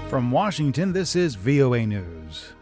From Washington, this is VOA News.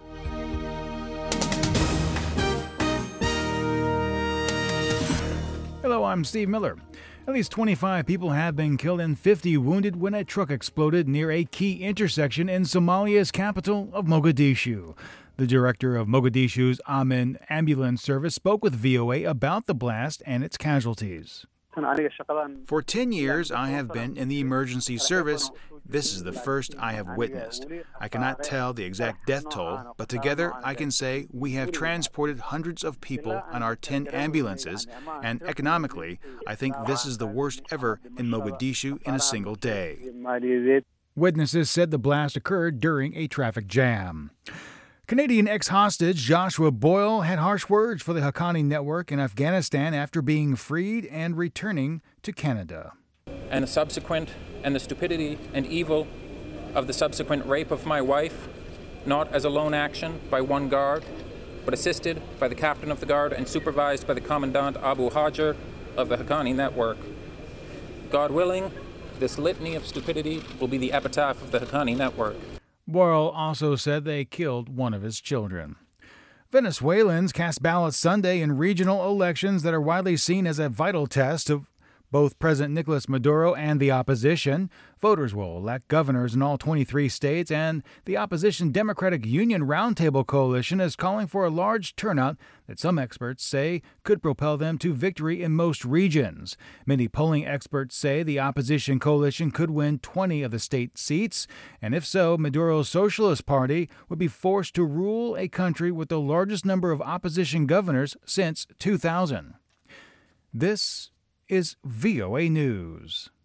Hello, I'm Steve Miller. At least 25 people have been killed and 50 wounded when a truck exploded near a key intersection in Somalia's capital of Mogadishu. The director of Mogadishu's Amin Ambulance Service spoke with VOA about the blast and its casualties. For 10 years, I have been in the emergency service. This is the first I have witnessed. I cannot tell the exact death toll, but together I can say we have transported hundreds of people on our 10 ambulances, and economically, I think this is the worst ever in Mogadishu in a single day. Witnesses said the blast occurred during a traffic jam. Canadian ex-hostage Joshua Boyle had harsh words for the Haqqani network in Afghanistan after being freed and returning to Canada. And the stupidity and evil of the subsequent rape of my wife, not as a lone action by one guard, but assisted by the captain of the guard and supervised by the Commandant Abu Hajar of the Haqqani network. God willing, this litany of stupidity will be the epitaph of the Haqqani network. Boyle also said they killed one of his children. Venezuelans cast ballots Sunday in regional elections that are widely seen as a vital test of both President Nicolas Maduro and the opposition. Voters will elect governors in all 23 states, and the opposition Democratic Union Roundtable Coalition is calling for a large turnout that some experts say could propel them to victory in most regions. Many polling experts say the opposition coalition could win 20 of the state seats, and if so, Maduro's Socialist Party would be forced to rule a country with the largest number of opposition governors since 2000. This is VOA News.